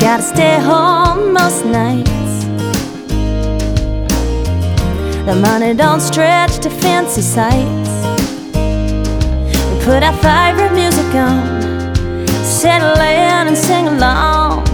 gotta stay home most nights. The money don't stretch to fancy sights. We put our favorite music on, settle in and sing along.